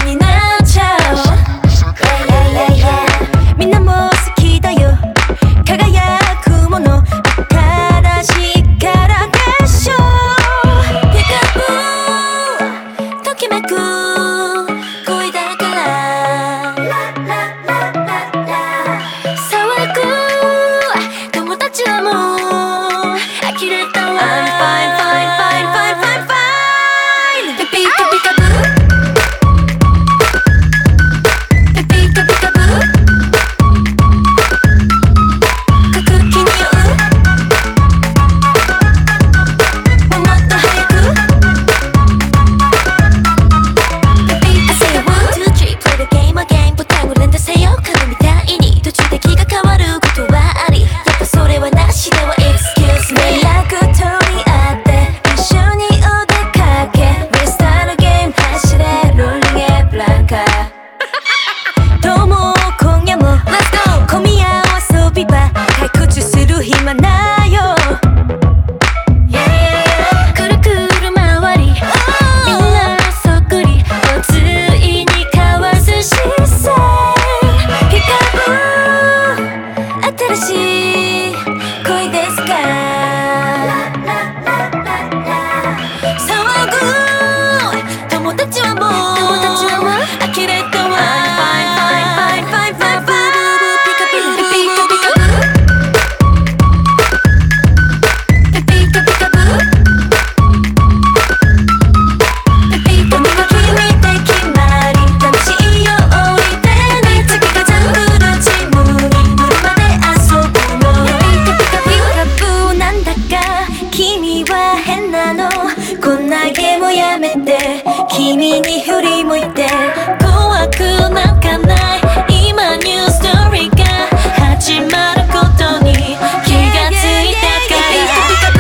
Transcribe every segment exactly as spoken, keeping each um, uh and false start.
になっちゃう。みんなも好きだよ輝くもの新しいからでしょ。ピカブときめく恋だから騒ぐ友達はもう呆れたわ。 I'm fine fine fine fine fine fine ピピカピカブピピカピカブ書く記入ももっと早くピピ I say one two three play the game again ボタンを連打せよ紙みたいに途中で気が変わることはありやっぱそれはなしでは excuse me 役取り合って一緒にお出かけ Restart the game 走れ Rolling it blanca どうも今夜も Let's go 混み合う遊び場退屈する暇ないよ Yeah yeah yeah くるくる回りみんなそっくりおついに交わす視線ピカブ新しい恋ですか騒ぐ友達はもう呆れたわ。 I'm fine fine fine fine fine ピカピカピカピカブピピカピカブピピカピカ君で決まり楽しいよおいでね次がジャングルジムに乗るまで遊ぶの。ピカピカピカブなんだか君は変なのこんなゲームやめて君に振り向いて怖くなんかない今ニューストーリーが始まることに気がついたからピカピカブ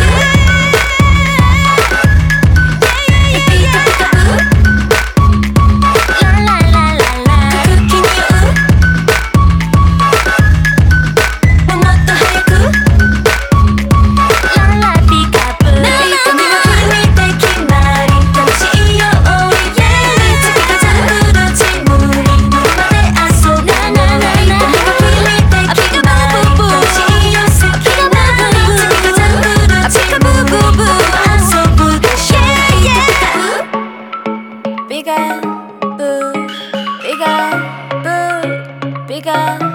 ピカピカブラララララ書く記入ももっと早くララピカブピカピカ君で決まり楽しいよおいでね次がジャングルジムに乗るまで遊ぶの。ララララ君で決まり楽しいよ好きなのに次がジャングルジムに遊ぶでしょ。ピカブピカブピカブ